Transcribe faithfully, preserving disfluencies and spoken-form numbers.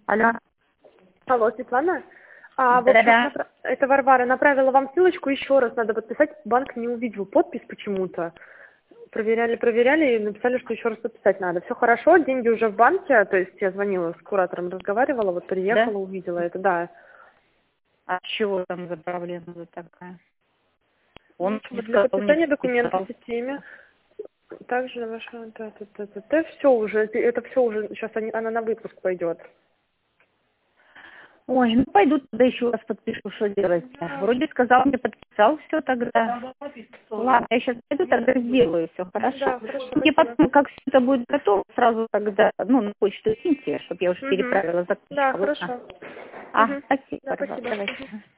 Алло. Алло, Светлана? А, в общем, Да-да. напра- это Варвара направила вам ссылочку, еще раз надо подписать. Банк не увидел подпись почему-то. Проверяли, проверяли и написали, что еще раз подписать надо. Все хорошо, деньги уже в банке, то есть я звонила с куратором, разговаривала, вот Да? приехала, увидела это, да. А чего там за проблема вот такая? Он Вот мне для сказал, не подписания документов подписал. в системе. Также на ваше, да, да, да, да, да, все уже, это все уже, сейчас они, она на выпуск пойдет. Ой, ну пойду тогда еще раз подпишу, что делать. Вроде сказал, мне подписал все тогда. Ладно, я сейчас пойду тогда сделаю все, хорошо? Да, хорошо, Мне спасибо. потом, как все это будет готово, сразу тогда, ну, на почту киньте, чтобы я уже Угу. переправила Да, заказчика. Ладно? хорошо. А, Угу. спасибо, Да, Варвара, спасибо. давайте. Мгм.